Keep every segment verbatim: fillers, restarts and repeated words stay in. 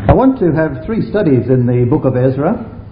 I want to have three studies in the book of Ezra,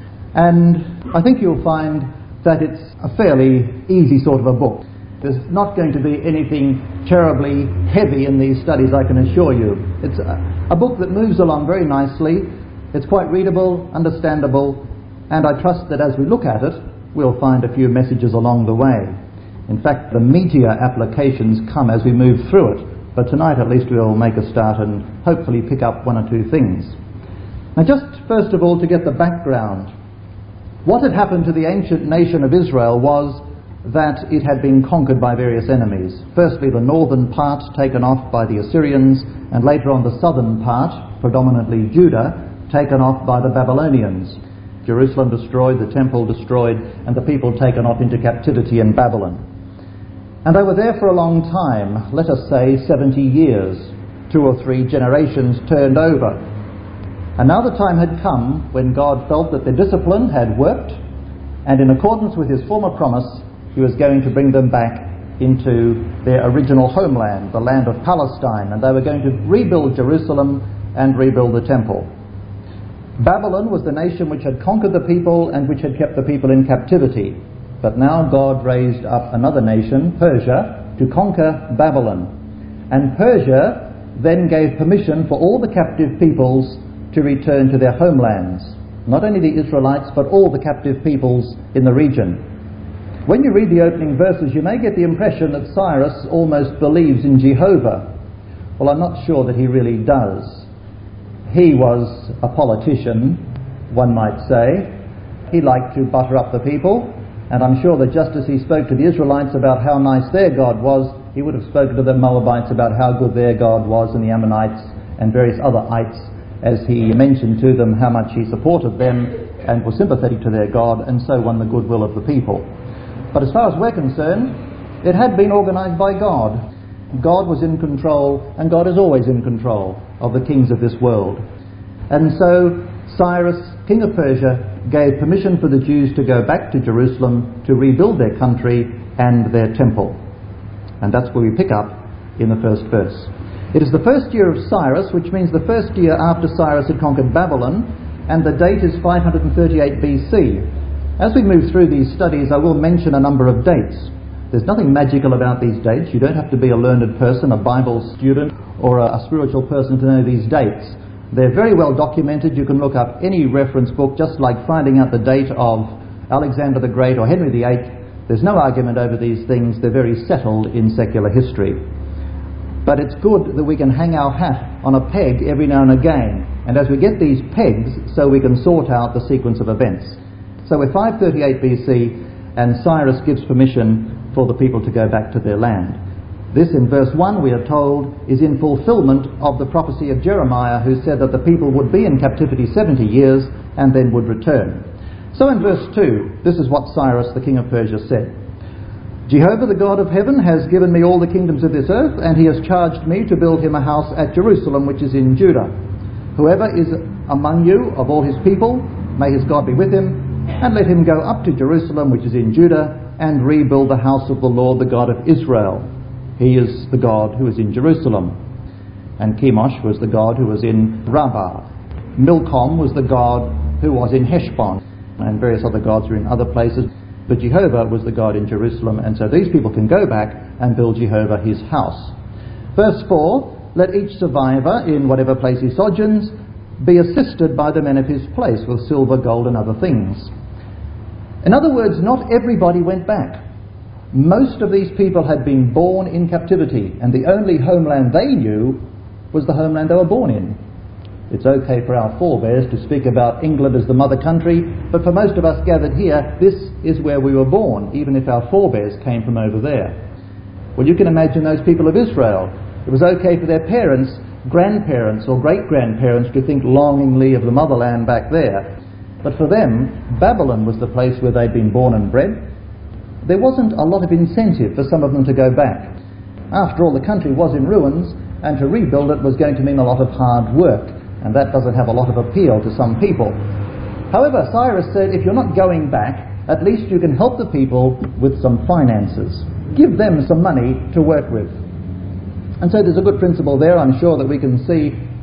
and I think you'll find that it's a fairly easy sort of a book. There's not going to be anything terribly heavy in these studies, I can assure you. It's a, a book that moves along very nicely. It's quite readable, understandable, and I trust that as we look at it, we'll find a few messages along the way. In fact, the meatier applications come as we move through it, but tonight at least we'll make a start and hopefully pick up one or two things. Now, just first of all, to get the background, what had happened to the ancient nation of Israel was that it had been conquered by various enemies. Firstly, the northern part taken off by the Assyrians, and later on the southern part, predominantly Judah, taken off by the Babylonians. Jerusalem destroyed, the temple destroyed, and the people taken off into captivity in Babylon. And they were there for a long time, let us say seventy years, two or three generations turned over. And now the time had come when God felt that their discipline had worked, and in accordance with his former promise, he was going to bring them back into their original homeland, the land of Palestine, and they were going to rebuild Jerusalem and rebuild the temple. Babylon was the nation which had conquered the people and which had kept the people in captivity. But now God raised up another nation, Persia, to conquer Babylon. And Persia then gave permission for all the captive peoples to return to their homelands. Not only the Israelites, but all the captive peoples in the region. When you read the opening verses, you may get the impression that Cyrus almost believes in Jehovah. Well, I'm not sure that he really does. He was a politician, one might say. He liked to butter up the people, and I'm sure that just as he spoke to the Israelites about how nice their God was, he would have spoken to the Moabites about how good their God was, and the Ammonites and various other ites, as he mentioned to them how much he supported them and was sympathetic to their God, and so won the goodwill of the people. But as far as we're concerned, it had been organised by God. God was in control, and God is always in control of the kings of this world. And so Cyrus, king of Persia, gave permission for the Jews to go back to Jerusalem to rebuild their country and their temple. And that's where we pick up in the first verse. It is the first year of Cyrus, which means the first year after Cyrus had conquered Babylon, and the date is five hundred thirty-eight B C. As we move through these studies, I will mention a number of dates. There's nothing magical about these dates. You don't have to be a learned person, a Bible student, or a, a spiritual person to know these dates. They're very well documented. You can look up any reference book, just like finding out the date of Alexander the Great or Henry the Eighth. There's no argument over these things. They're very settled in secular history. But it's good that we can hang our hat on a peg every now and again, and as we get these pegs, so we can sort out the sequence of events. So we're five thirty-eight B C, and Cyrus gives permission for the people to go back to their land. This, in verse one, we are told, is in fulfillment of the prophecy of Jeremiah, who said that the people would be in captivity seventy years and then would return. So in verse two, this is what Cyrus, the king of Persia, said. Jehovah, the God of heaven, has given me all the kingdoms of this earth, and he has charged me to build him a house at Jerusalem, which is in Judah. Whoever is among you of all his people, may his God be with him, and let him go up to Jerusalem, which is in Judah, and rebuild the house of the Lord, the God of Israel. He is the God who is in Jerusalem. And Chemosh was the God who was in Rabbah. Milcom was the God who was in Heshbon, and various other gods were in other places. But Jehovah was the God in Jerusalem, and so these people can go back and build Jehovah his house. Verse four, let each survivor in whatever place he sojourns be assisted by the men of his place with silver, gold and other things. In other words, not everybody went back. Most of these people had been born in captivity, and the only homeland they knew was the homeland they were born in. It's okay for our forebears to speak about England as the mother country, but for most of us gathered here, this is where we were born, even if our forebears came from over there. Well, you can imagine those people of Israel. It was okay for their parents, grandparents or great-grandparents to think longingly of the motherland back there. But for them, Babylon was the place where they'd been born and bred. There wasn't a lot of incentive for some of them to go back. After all, the country was in ruins, and to rebuild it was going to mean a lot of hard work. And that doesn't have a lot of appeal to some people. However, Cyrus said, if you're not going back, at least you can help the people with some finances. Give them some money to work with. And so there's a good principle there. I'm sure that we can see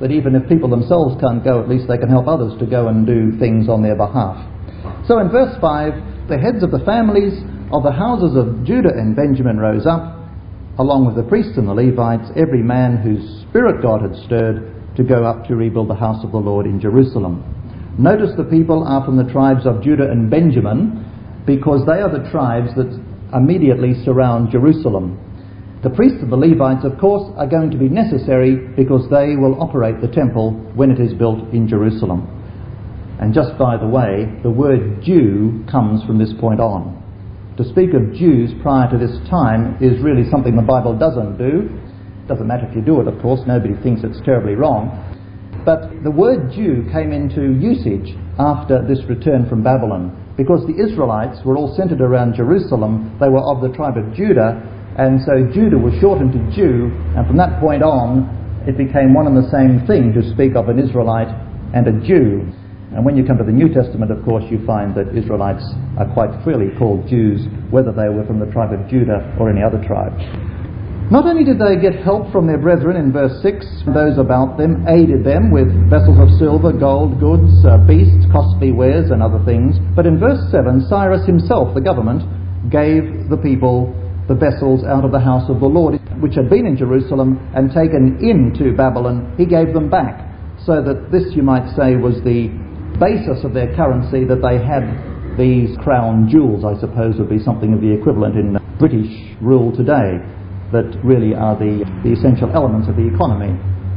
that even if people themselves can't go, at least they can help others to go and do things on their behalf. So in verse five, the heads of the families of the houses of Judah and Benjamin rose up, along with the priests and the Levites, every man whose spirit God had stirred, to go up to rebuild the house of the Lord in Jerusalem. Notice the people are from the tribes of Judah and Benjamin, because they are the tribes that immediately surround Jerusalem. The priests and the Levites, of course, are going to be necessary because they will operate the temple when it is built in Jerusalem. And just by the way, the word Jew comes from this point on. To speak of Jews prior to this time is really something the Bible doesn't do. Doesn't matter if you do it, of course, nobody thinks it's terribly wrong. But the word Jew came into usage after this return from Babylon, because the Israelites were all centred around Jerusalem. They were of the tribe of Judah, and so Judah was shortened to Jew, and from that point on it became one and the same thing to speak of an Israelite and a Jew. And when you come to the New Testament, of course, you find that Israelites are quite freely called Jews, whether they were from the tribe of Judah or any other tribe. Not only did they get help from their brethren in verse six, those about them aided them with vessels of silver, gold, goods, uh, beasts, costly wares and other things, but in verse seven, Cyrus himself, the government, gave the people the vessels out of the house of the Lord, which had been in Jerusalem and taken into Babylon. He gave them back, so that this, you might say, was the basis of their currency, that they had these crown jewels, I suppose would be something of the equivalent in British rule today, that really are the, the essential elements of the economy.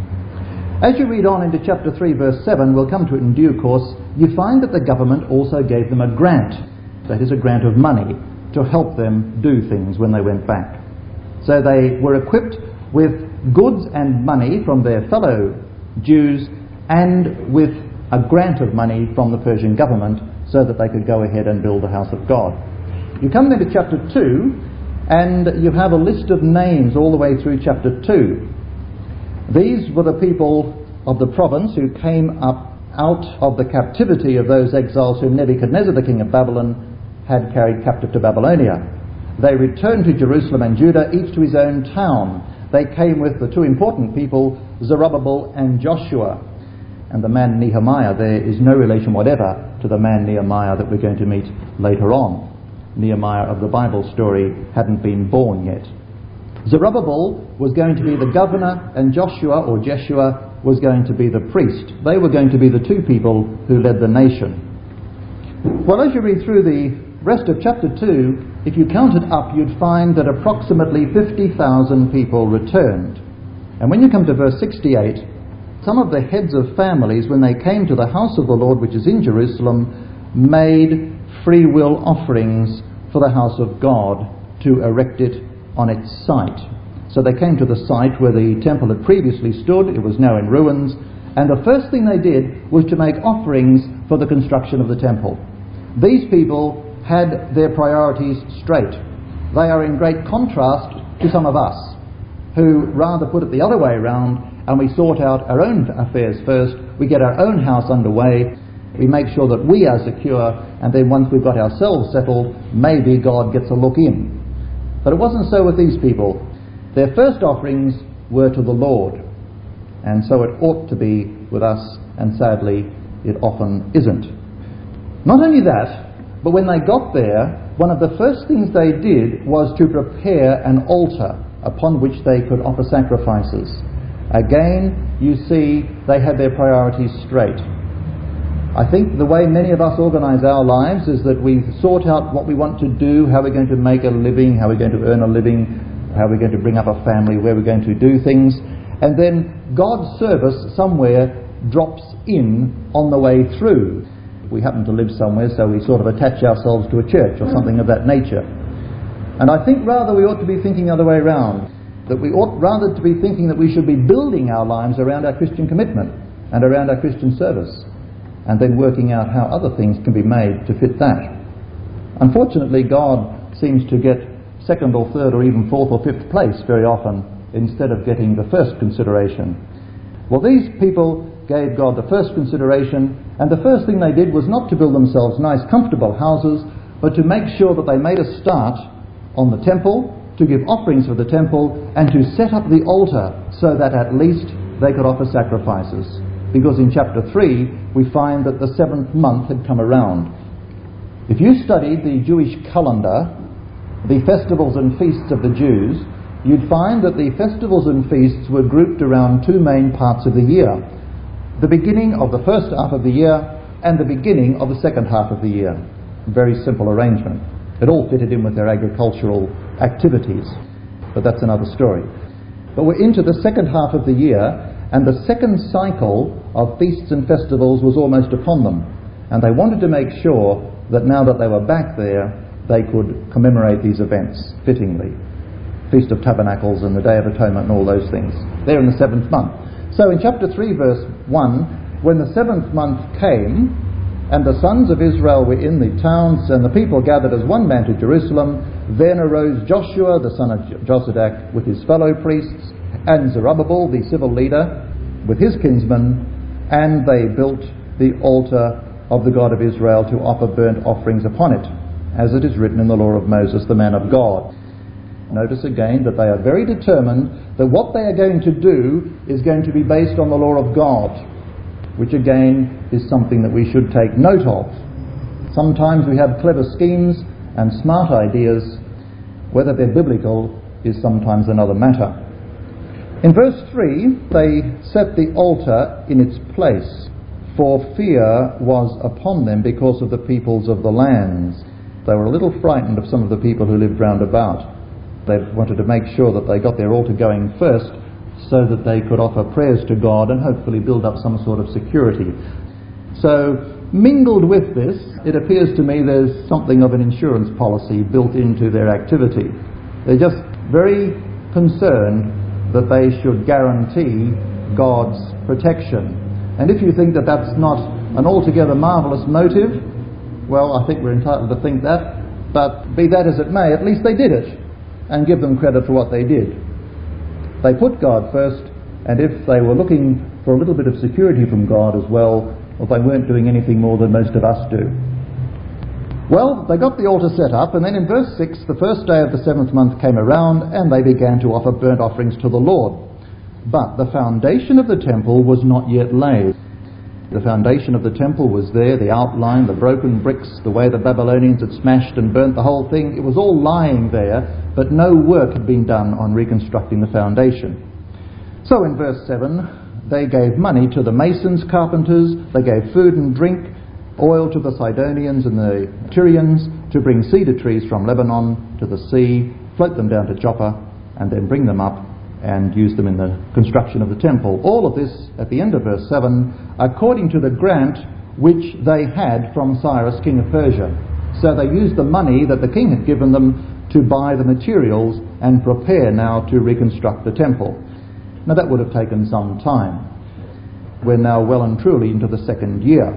As you read on into chapter three verse seven, we'll come to it in due course, you find that the government also gave them a grant, that is a grant of money, to help them do things when they went back. So they were equipped with goods and money from their fellow Jews, and with a grant of money from the Persian government, so that they could go ahead and build the house of God. You come then to chapter two, and you have a list of names all the way through chapter two. These were the people of the province who came up out of the captivity of those exiles whom Nebuchadnezzar, the king of Babylon, had carried captive to Babylonia. They returned to Jerusalem and Judah, each to his own town. They came with the two important people, Zerubbabel and Joshua. And the man Nehemiah there is no relation whatever to the man Nehemiah that we're going to meet later on. Nehemiah of the Bible story hadn't been born yet. Zerubbabel was going to be the governor, and Joshua, or Jeshua, was going to be the priest. They were going to be the two people who led the nation. Well, as you read through the rest of chapter two, if you counted up, you'd find that approximately fifty thousand people returned. And when you come to verse sixty-eight, some of the heads of families, when they came to the house of the Lord, which is in Jerusalem, made free will offerings for the house of God to erect it on its site. So they came to the site where the temple had previously stood. It was now in ruins. And the first thing they did was to make offerings for the construction of the temple. These people had their priorities straight. They are in great contrast to some of us, who rather put it the other way around, and we sort out our own affairs first. We get our own house underway. We make sure that we are secure, and then once we've got ourselves settled, maybe God gets a look in. But it wasn't so with these people. Their first offerings were to the Lord, and so it ought to be with us, and sadly it often isn't. Not only that, but when they got there, one of the first things they did was to prepare an altar upon which they could offer sacrifices. Again, you see, they had their priorities straight. I think the way many of us organise our lives is that we sort out what we want to do, how we're going to make a living, how we're going to earn a living, how we're going to bring up a family, where we're going to do things, and then God's service somewhere drops in on the way through. We happen to live somewhere, so we sort of attach ourselves to a church or something of that nature. And I think rather we ought to be thinking the other way around, that we ought rather to be thinking that we should be building our lives around our Christian commitment and around our Christian service, and then working out how other things can be made to fit that. Unfortunately, God seems to get second or third or even fourth or fifth place very often, instead of getting the first consideration. Well, these people gave God the first consideration, and the first thing they did was not to build themselves nice, comfortable houses, but to make sure that they made a start on the temple, to give offerings for the temple, and to set up the altar so that at least they could offer sacrifices, because in chapter three we find that the seventh month had come around. If you studied the Jewish calendar, the festivals and feasts of the Jews, you'd find that the festivals and feasts were grouped around two main parts of the year: the beginning of the first half of the year and the beginning of the second half of the year. Very simple arrangement. It all fitted in with their agricultural activities, but that's another story. But we're into the second half of the year, and the second cycle of feasts and festivals was almost upon them, and they wanted to make sure that now that they were back there, they could commemorate these events fittingly. Feast of Tabernacles and the Day of Atonement and all those things. They're in the seventh month. So in chapter three verse one, when the seventh month came, and the sons of Israel were in the towns, and the people gathered as one man to Jerusalem, then arose Joshua the son of Josadak with his fellow priests, and Zerubbabel the civil leader with his kinsmen, and they built the altar of the God of Israel to offer burnt offerings upon it, as it is written in the law of Moses the man of God. Notice again that they are very determined that what they are going to do is going to be based on the law of God, which again is something that we should take note of. Sometimes we have clever schemes and smart ideas. Whether they're biblical is sometimes another matter. In verse three, they set the altar in its place, for fear was upon them because of the peoples of the lands. They were a little frightened of some of the people who lived round about. They wanted to make sure that they got their altar going first so that they could offer prayers to God and hopefully build up some sort of security. So, mingled with this, it appears to me there's something of an insurance policy built into their activity. They're just very concerned that they should guarantee God's protection. And if you think that that's not an altogether marvellous motive, well, I think we're entitled to think that, but be that as it may, at least they did it, and give them credit for what they did. They put God first, and if they were looking for a little bit of security from God as well, well, they weren't doing anything more than most of us do. Well, they got the altar set up, and then in verse six, the first day of the seventh month came around, and they began to offer burnt offerings to the Lord. But the foundation of the temple was not yet laid. The foundation of the temple was there, the outline, the broken bricks, the way the Babylonians had smashed and burnt the whole thing. It was all lying there, but no work had been done on reconstructing the foundation. So in verse seven, they gave money to the masons, carpenters, they gave food and drink, oil to the Sidonians and the Tyrians, to bring cedar trees from Lebanon to the sea, float them down to Joppa, and then bring them up and use them in the construction of the temple. All of this, at the end of verse seven, according to the grant which they had from Cyrus, king of Persia. So they used the money that the king had given them to buy the materials and prepare now to reconstruct the temple. Now that would have taken some time. We're now well and truly into the second year.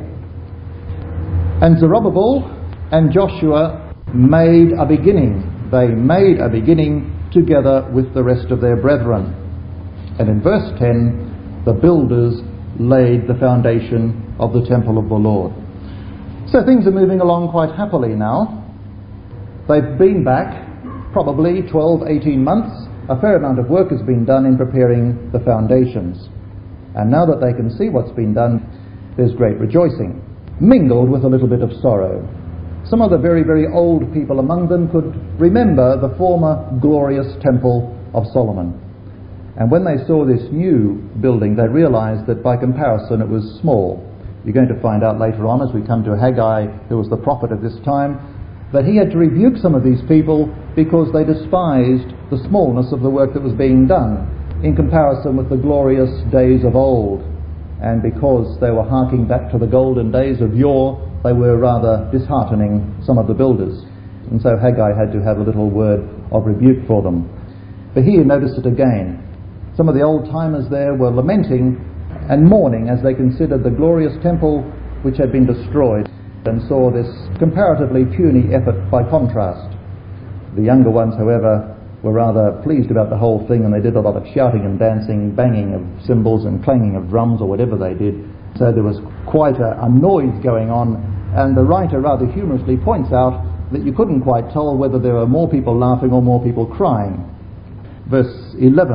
And Zerubbabel and Joshua made a beginning. They made a beginning together with the rest of their brethren. And in verse ten, the builders laid the foundation of the temple of the Lord. So things are moving along quite happily now. They've been back probably twelve, eighteen months. A fair amount of work has been done in preparing the foundations. And now that they can see what's been done, there's great rejoicing, mingled with a little bit of sorrow. Some of the very, very old people among them could remember the former glorious temple of Solomon. And when they saw this new building, they realized that by comparison it was small. You're going to find out later on, as we come to Haggai, who was the prophet of this time, that he had to rebuke some of these people because they despised the smallness of the work that was being done in comparison with the glorious days of old. And because they were harking back to the golden days of yore, they were rather disheartening some of the builders. And so Haggai had to have a little word of rebuke for them. But here, notice it again. Some of the old-timers there were lamenting and mourning as they considered the glorious temple which had been destroyed, and saw this comparatively puny effort by contrast. The younger ones, however, were rather pleased about the whole thing, and they did a lot of shouting and dancing, banging of cymbals and clanging of drums or whatever they did. So there was quite a, a noise going on, and the writer rather humorously points out that you couldn't quite tell whether there were more people laughing or more people crying. Verse eleven,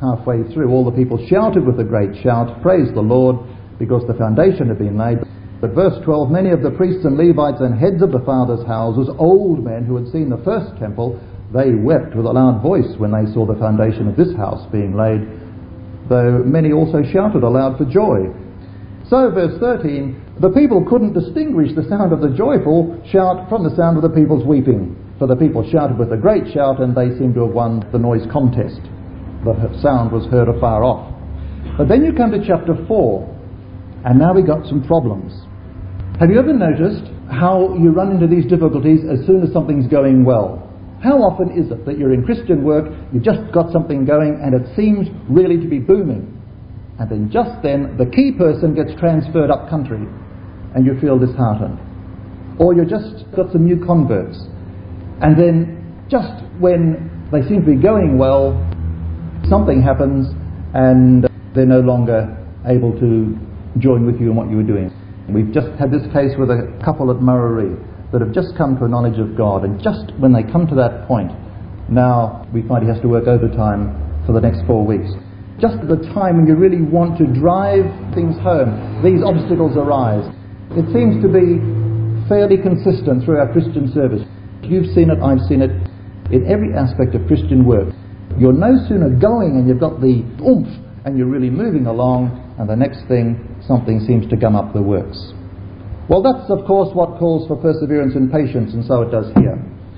halfway through, all the people shouted with a great shout, "Praise the Lord," because the foundation had been laid. But verse twelve, many of the priests and Levites and heads of the fathers' houses, old men who had seen the first temple, they wept with a loud voice when they saw the foundation of this house being laid, though many also shouted aloud for joy. So, verse thirteen, the people couldn't distinguish the sound of the joyful shout from the sound of the people's weeping. For the people shouted with a great shout, and they seemed to have won the noise contest. The sound was heard afar off. But then you come to chapter four, and now we've got some problems. Have you ever noticed how you run into these difficulties as soon as something's going well? How often is it that you're in Christian work, you've just got something going, and it seems really to be booming, and then just then the key person gets transferred up country, and you feel disheartened? Or you've just got some new converts, and then just when they seem to be going well, something happens, and they're no longer able to join with you in what you were doing. We've just had this case with a couple at Murray that have just come to a knowledge of God, and just when they come to that point, now we find he has to work overtime for the next four weeks. Just at the time when you really want to drive things home, these obstacles arise. It seems to be fairly consistent through our Christian service. You've seen it, I've seen it, in every aspect of Christian work. You're no sooner going and you've got the oomph and you're really moving along, and the next thing, something seems to gum up the works. Well, that's of course what calls for perseverance and patience, and so it does here.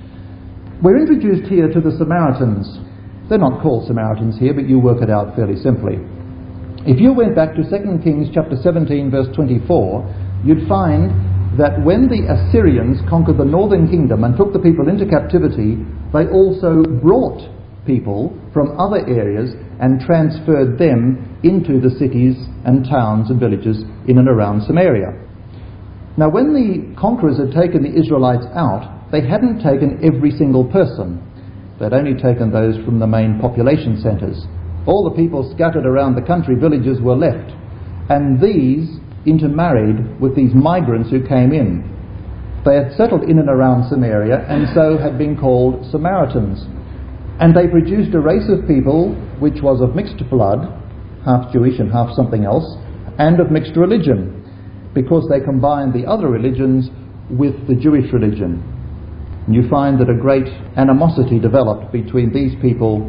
We're introduced here to the Samaritans. They're not called Samaritans here, but you work it out fairly simply. If you went back to Second Kings chapter seventeen verse twenty-four, you'd find that when the Assyrians conquered the northern kingdom and took the people into captivity, they also brought people from other areas and transferred them into the cities and towns and villages in and around Samaria. Now, when the conquerors had taken the Israelites out, they hadn't taken every single person. They'd only taken those from the main population centres. All the people scattered around the country villages were left, and these intermarried with these migrants who came in. They had settled in and around Samaria, and so had been called Samaritans. And they produced a race of people which was of mixed blood, half Jewish and half something else, and of mixed religion, because they combined the other religions with the Jewish religion. And you find that a great animosity developed between these people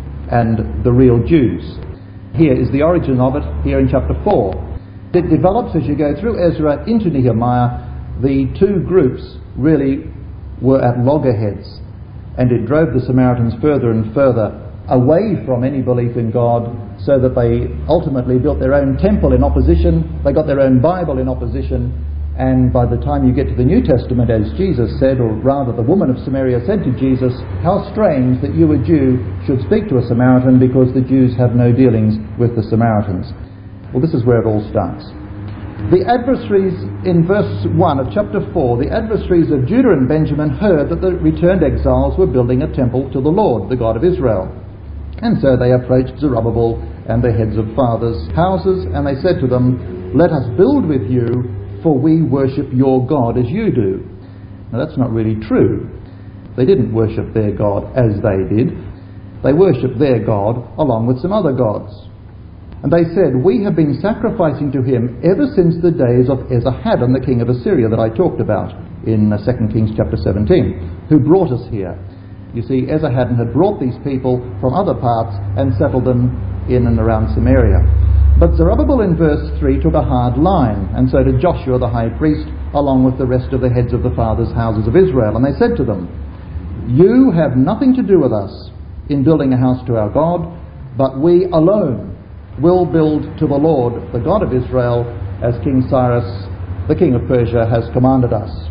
and the real Jews. Here is the origin of it, here in chapter four. It develops as you go through Ezra into Nehemiah. The two groups really were at loggerheads, and it drove the Samaritans further and further away from any belief in God, so that they ultimately built their own temple in opposition, they got their own Bible in opposition, and by the time you get to the New Testament, as Jesus said, or rather the woman of Samaria said to Jesus, "How strange that you, a Jew, should speak to a Samaritan, because the Jews have no dealings with the Samaritans." Well, this is where it all starts. The adversaries, in verse one of chapter four, the adversaries of Judah and Benjamin heard that the returned exiles were building a temple to the Lord, the God of Israel. And so they approached Zerubbabel and the heads of fathers' houses, and they said to them, "Let us build with you, for we worship your God as you do." Now that's not really true. They didn't worship their God as they did. They worshipped their God along with some other gods. And they said, "We have been sacrificing to him ever since the days of Esarhaddon, the king of Assyria," that I talked about in Second Kings chapter seventeen, "who brought us here." You see, Esarhaddon had brought these people from other parts and settled them in and around Samaria. But Zerubbabel in verse three took a hard line, and so did Joshua the high priest, along with the rest of the heads of the fathers' houses of Israel. And they said to them, "You have nothing to do with us in building a house to our God, but we alone will build to the Lord, the God of Israel, as King Cyrus, the king of Persia, has commanded us."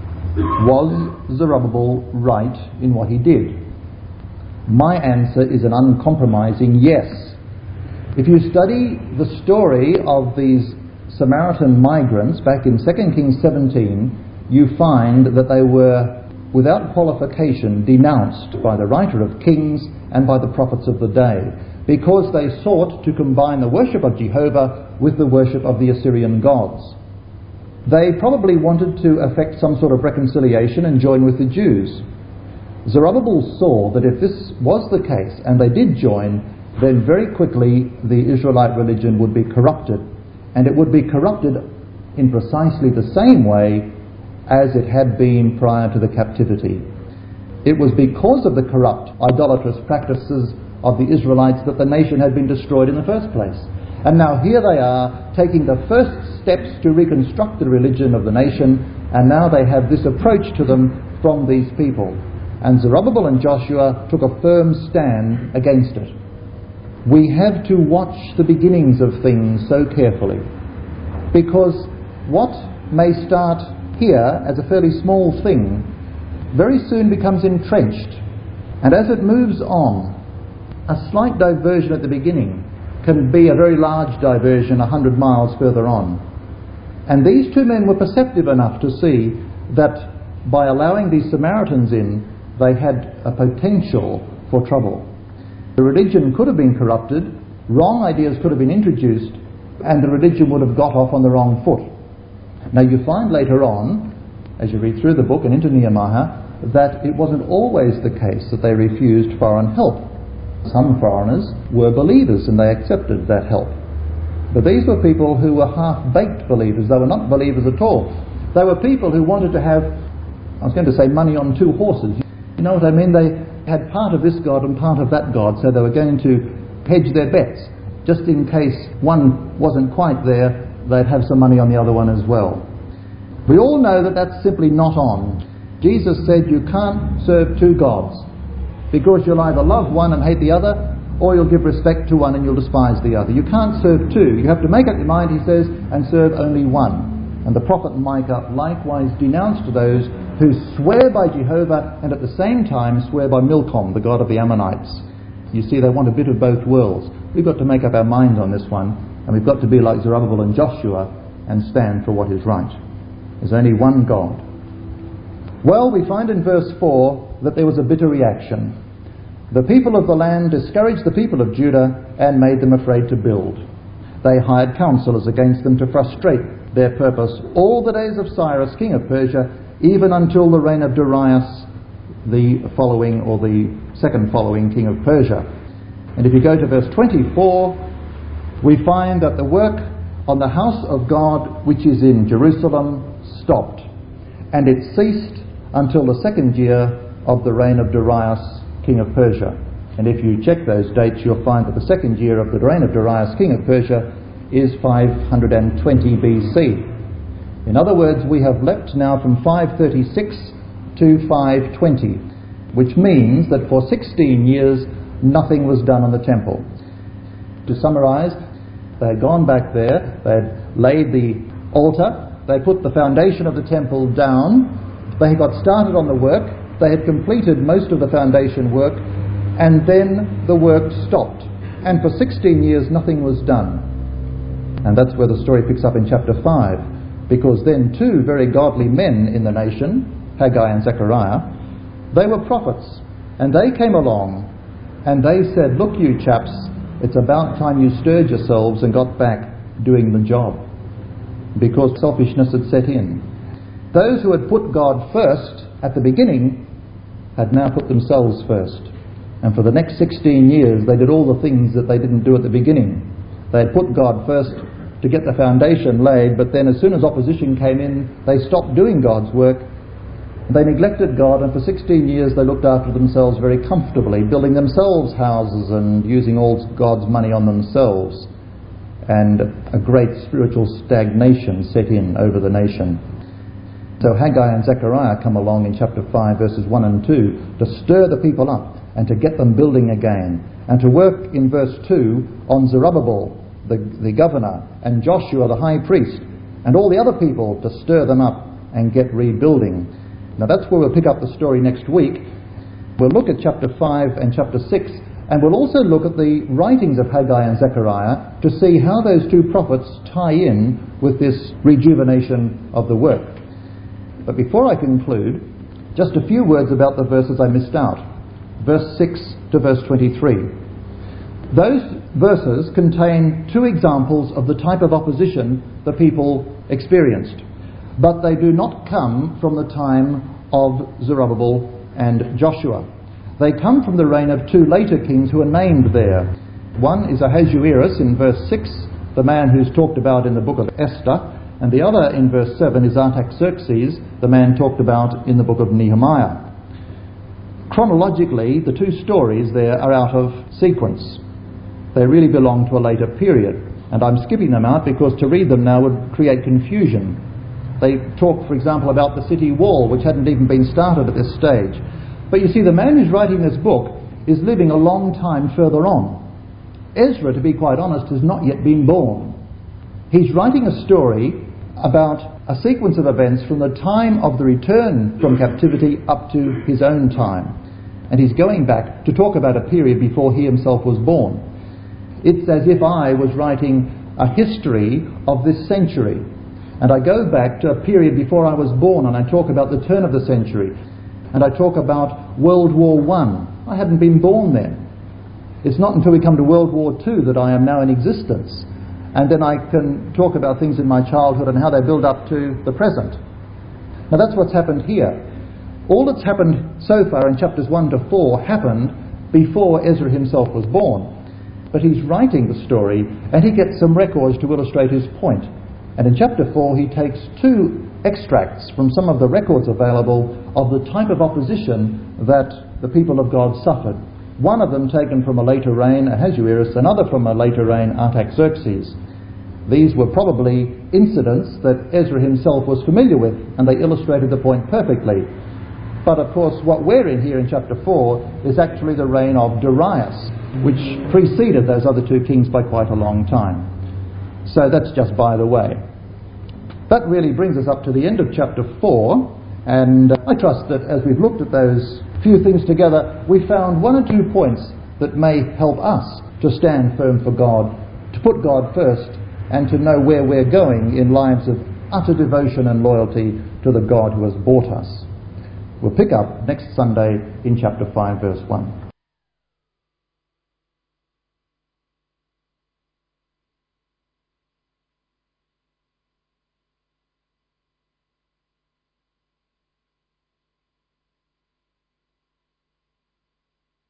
Was Zerubbabel right in what he did? My answer is an uncompromising yes. If you study the story of these Samaritan migrants back in Second Kings seventeen, you find that they were, without qualification, denounced by the writer of Kings and by the prophets of the day, because they sought to combine the worship of Jehovah with the worship of the Assyrian gods. They probably wanted to effect some sort of reconciliation and join with the Jews. Zerubbabel saw that if this was the case, and they did join, then very quickly the Israelite religion would be corrupted, and it would be corrupted in precisely the same way as it had been prior to the captivity. It was because of the corrupt, idolatrous practices of the Israelites that the nation had been destroyed in the first place. And now here they are taking the first steps to reconstruct the religion of the nation, and now they have this approach to them from these people. And Zerubbabel and Joshua took a firm stand against it. We have to watch the beginnings of things so carefully, because what may start here as a fairly small thing very soon becomes entrenched, and as it moves on, a slight diversion at the beginning can be a very large diversion a hundred miles further on. And these two men were perceptive enough to see that by allowing these Samaritans in, they had a potential for trouble. The religion could have been corrupted, wrong ideas could have been introduced, and the religion would have got off on the wrong foot. Now you find later on, as you read through the book and into Nehemiah, that it wasn't always the case that they refused foreign help. Some foreigners were believers and they accepted that help. But these were people who were half-baked believers. They were not believers at all. They were people who wanted to have, I was going to say, money on two horses. You know what I mean? They had part of this God and part of that God, so they were going to hedge their bets. Just in case one wasn't quite there, they'd have some money on the other one as well. We all know that that's simply not on. Jesus said you can't serve two gods, because you'll either love one and hate the other, or you'll give respect to one and you'll despise the other. You can't serve two. You have to make up your mind, he says, and serve only one. And the prophet Micah likewise denounced those who swear by Jehovah and at the same time swear by Milcom, the god of the Ammonites. You see, they want a bit of both worlds. We've got to make up our mind on this one, and we've got to be like Zerubbabel and Joshua and stand for what is right. There's only one God. Well, we find in verse four that there was a bitter reaction. The people of the land discouraged the people of Judah and made them afraid to build. They hired counselors against them to frustrate their purpose all the days of Cyrus, king of Persia, even until the reign of Darius, the following or the second following king of Persia. And if you go to verse twenty-four, we find that the work on the house of God, which is in Jerusalem, stopped, and it ceased until the second year of the reign of Darius, king of Persia. And if you check those dates, you'll find that the second year of the reign of Darius, king of Persia, is five hundred twenty B C. In other words, we have leapt now from five thirty-six to five twenty, which means that for sixteen years nothing was done on the temple. To summarise, they had gone back there, they had laid the altar, they put the foundation of the temple down, they had got started on the work, they had completed most of the foundation work, and then the work stopped. And for sixteen years nothing was done. And that's where the story picks up in chapter five, because then two very godly men in the nation, Haggai and Zechariah, they were prophets, and they came along and they said, look you chaps, it's about time you stirred yourselves and got back doing the job, because selfishness had set in. Those who had put God first at the beginning had now put themselves first. And for the next sixteen years they did all the things that they didn't do at the beginning. They had put God first to get the foundation laid, but then as soon as opposition came in, they stopped doing God's work. They neglected God, and for sixteen years they looked after themselves very comfortably, building themselves houses and using all God's money on themselves. And a great spiritual stagnation set in over the nation. So Haggai and Zechariah come along in chapter five, verses one and two, to stir the people up and to get them building again, and to work in verse two on Zerubbabel, the, the governor, and Joshua, the high priest, and all the other people, to stir them up and get rebuilding. Now that's where we'll pick up the story next week. We'll look at chapter five and chapter six, and we'll also look at the writings of Haggai and Zechariah to see how those two prophets tie in with this rejuvenation of the work. But before I conclude, just a few words about the verses I missed out. Verse six to verse twenty-three. Those verses contain two examples of the type of opposition the people experienced, but they do not come from the time of Zerubbabel and Joshua. They come from the reign of two later kings who are named there. One is Ahasuerus in verse six, the man who's talked about in the book of Esther, and the other in verse seven is Artaxerxes, the man talked about in the book of Nehemiah. Chronologically, the two stories there are out of sequence. They really belong to a later period, and I'm skipping them out because to read them now would create confusion. They talk, for example, about the city wall, which hadn't even been started at this stage. But you see, the man who's writing this book is living a long time further on. Ezra, to be quite honest, has not yet been born. He's writing a story about a sequence of events from the time of the return from captivity up to his own time. And he's going back to talk about a period before he himself was born. It's as if I was writing a history of this century. And I go back to a period before I was born and I talk about the turn of the century. And I talk about World War One. I hadn't been born then. It's not until we come to World War Two that I am now in existence. And then I can talk about things in my childhood and how they build up to the present. Now that's what's happened here. All that's happened so far in chapters one to four happened before Ezra himself was born. But he's writing the story and he gets some records to illustrate his point. And in chapter four he takes two extracts from some of the records available of the type of opposition that the people of God suffered. One of them taken from a later reign, Ahasuerus, another from a later reign, Artaxerxes. These were probably incidents that Ezra himself was familiar with, and they illustrated the point perfectly. But of course what we're in here in chapter four is actually the reign of Darius, which preceded those other two kings by quite a long time. So that's just by the way. That really brings us up to the end of chapter four, and I trust that as we've looked at those few things together, we found one or two points that may help us to stand firm for God, to put God first, and to know where we're going in lives of utter devotion and loyalty to the God who has bought us. We'll pick up next Sunday in chapter five, verse one.